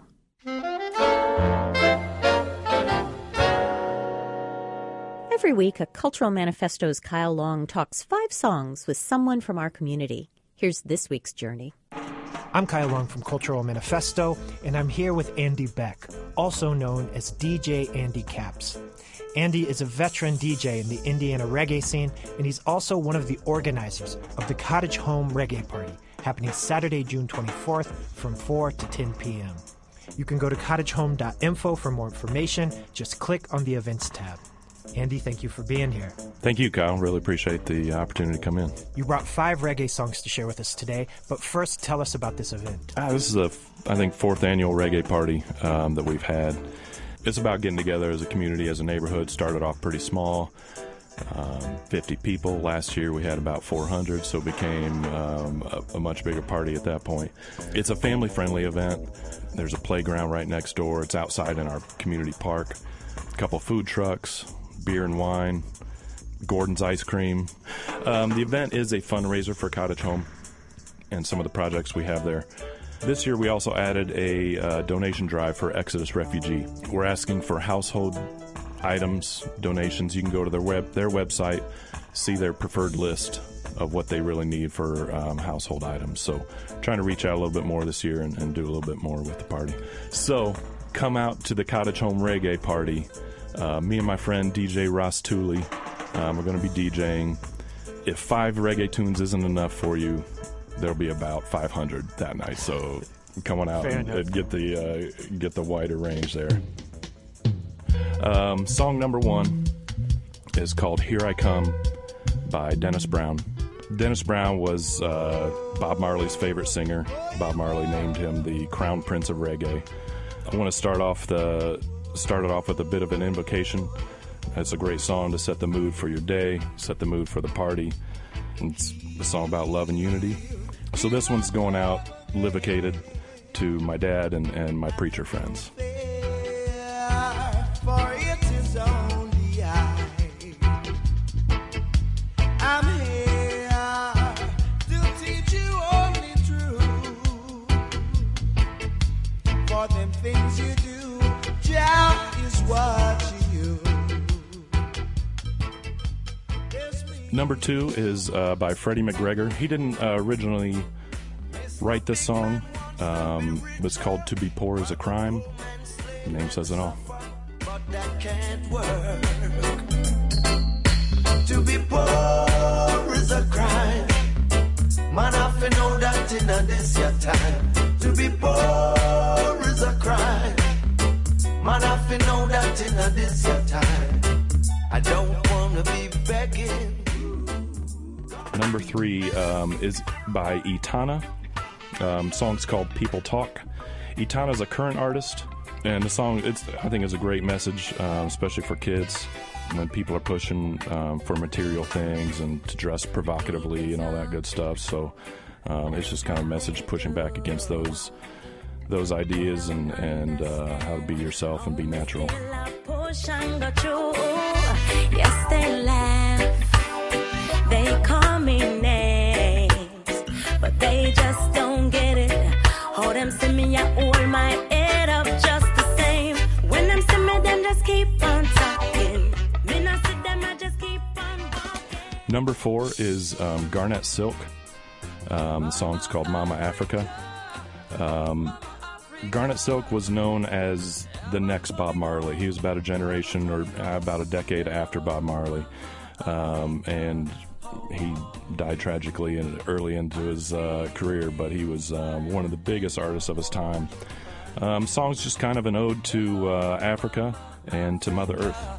[SPEAKER 2] Every week, a Cultural Manifesto's Kyle Long talks five songs with someone from our community. Here's this week's journey.
[SPEAKER 15] I'm Kyle Long from Cultural Manifesto, and I'm here with Andy Beck, also known as D J Andy Caps. Andy is a veteran D J in the Indiana reggae scene, and he's also one of the organizers of the Cottage Home Reggae Party, happening Saturday, June twenty-fourth from four to ten p.m. You can go to cottage home dot info for more information. Just click on the events tab. Andy, thank you for being here.
[SPEAKER 16] Thank you, Kyle. Really appreciate the opportunity to come in.
[SPEAKER 15] You brought five reggae songs to share with us today, but first tell us about this event.
[SPEAKER 16] Ah, this is a, I think, fourth annual reggae party um, that we've had. It's about getting together as a community, as a neighborhood. Started off pretty small, um, fifty people. Last year we had about four hundred, so it became um, a, a much bigger party at that point. It's a family-friendly event. There's a playground right next door. It's outside in our community park. A couple food trucks, beer and wine, Gordon's ice cream. Um, the event is a fundraiser for Cottage Home and some of the projects we have there. This year we also added a uh, donation drive for Exodus Refugee. We're asking for household items, donations. You can go to their web their website, see their preferred list of what they really need for um, household items. So trying to reach out a little bit more this year and, and do a little bit more with the party. So come out to the Cottage Home Reggae Party. Uh, me and my friend D J Ross Tooley, um, we're going to be DJing. If five reggae tunes isn't enough for you, there'll be about five hundred that night. So come on out and, and get the uh, get the wider range there. Um, song number one is called "Here I Come" by Dennis Brown. Dennis Brown was uh, Bob Marley's favorite singer. Bob Marley named him the Crown Prince of Reggae. I want to start off the started off with a bit of an invocation. It's a great song to set the mood for your day, set the mood for the party. It's a song about love and unity. So this one's going out, livicated, to my dad and, and my preacher friends.
[SPEAKER 12] For it is only I. I'm here to teach you only truth. For them things you do, Jah is watching you.
[SPEAKER 16] Number two is uh, by Freddie McGregor. He didn't uh, originally write this song. Um, it was called "To Be Poor Is a Crime." The name says it all.
[SPEAKER 12] But that can't work. To be poor is a crime. Man, I fi know that in a this your time. To be poor is a crime. Man, I fi know that in a this your time. I don't wanna be begging.
[SPEAKER 16] Number three um, is by Etana. Um, song's called "People Talk." Etana's a current artist, and the song, it's I think, is a great message, uh, especially for kids when people are pushing um, for material things and to dress provocatively and all that good stuff. So um, it's just kind of a message pushing back against those those ideas and and uh, how to be yourself and be natural.
[SPEAKER 17] Yes, they laugh, they call me names, but they just don't get it. How them see me, I hold my head up just the same. When them see me, them just keep on talking. Me not see them, I just keep on walking.
[SPEAKER 16] Number number four is um, Garnet Silk. Um, the song's called Mama Africa. Um, Garnet Silk was known as the next Bob Marley. He was about a generation or about a decade after Bob Marley. Um, and he died tragically in, early into his uh, career, but he was uh, one of the biggest artists of his time. Um, song's just kind of an ode to uh, Africa and to Mother Earth.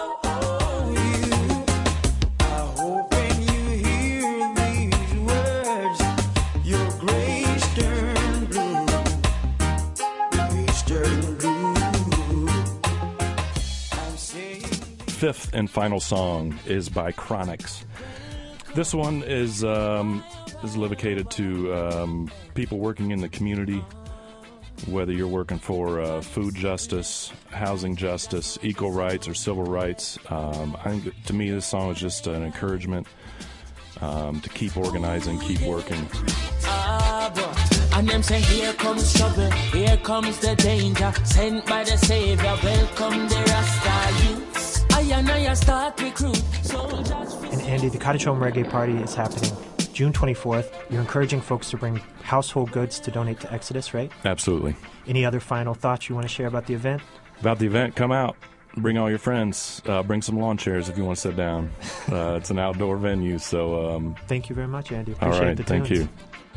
[SPEAKER 16] Fifth and final song is by Chronixx. This one is um, is dedicated to um, people working in the community, whether you're working for uh, food justice, housing justice, equal rights, or civil rights. Um, I think to me this song is just an encouragement um, to keep organizing, keep working.
[SPEAKER 18] And them say, here comes trouble, here comes the danger, sent by the Savior, welcome the Rasta youths. I and I start recruit soldiers.
[SPEAKER 15] And Andy, the Cottage Home Reggae Party is happening June twenty-fourth. You're encouraging folks to bring household goods to donate to Exodus, right?
[SPEAKER 16] Absolutely.
[SPEAKER 15] Any other final thoughts you want to share about the event?
[SPEAKER 16] About the event, come out. Bring all your friends. Uh, bring some lawn chairs if you want to sit down. Uh, it's an outdoor venue, so... Um,
[SPEAKER 15] thank you very much, Andy. Appreciate
[SPEAKER 16] all right,
[SPEAKER 15] the
[SPEAKER 16] thank
[SPEAKER 15] tunes.
[SPEAKER 16] you.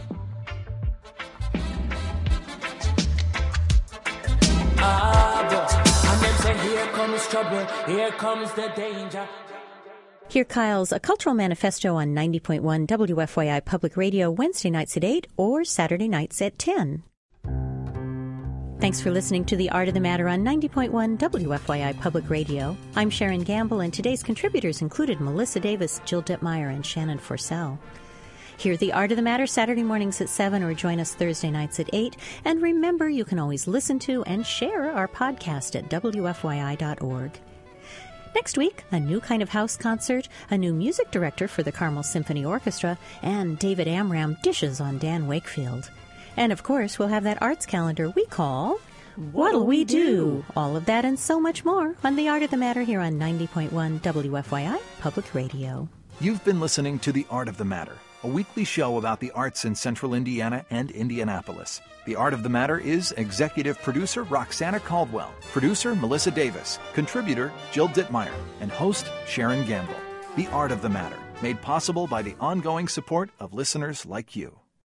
[SPEAKER 18] Here comes trouble, here comes the danger.
[SPEAKER 2] Hear Kyle's A Cultural Manifesto on ninety point one W F Y I Public Radio Wednesday nights at eight or Saturday nights at ten. Thanks for listening to The Art of the Matter on ninety point one W F Y I Public Radio. I'm Sharon Gamble, and today's contributors included Melissa Davis, Jill Dittmeyer, and Shannon Forsell. Hear The Art of the Matter Saturday mornings at seven or join us Thursday nights at eight. And remember, you can always listen to and share our podcast at W F Y I dot org. Next week, a new kind of house concert, a new music director for the Carmel Symphony Orchestra, and David Amram dishes on Dan Wakefield. And of course, we'll have that arts calendar we call What'll We Do? All of that and so much more on The Art of the Matter here on ninety point one W F Y I Public Radio.
[SPEAKER 1] You've been listening to The Art of the Matter, a weekly show about the arts in central Indiana and Indianapolis. The Art of the Matter is executive producer Roxana Caldwell, producer Melissa Davis, contributor Jill Dittmeyer, and host Sharon Gamble. The Art of the Matter, made possible by the ongoing support of listeners like you.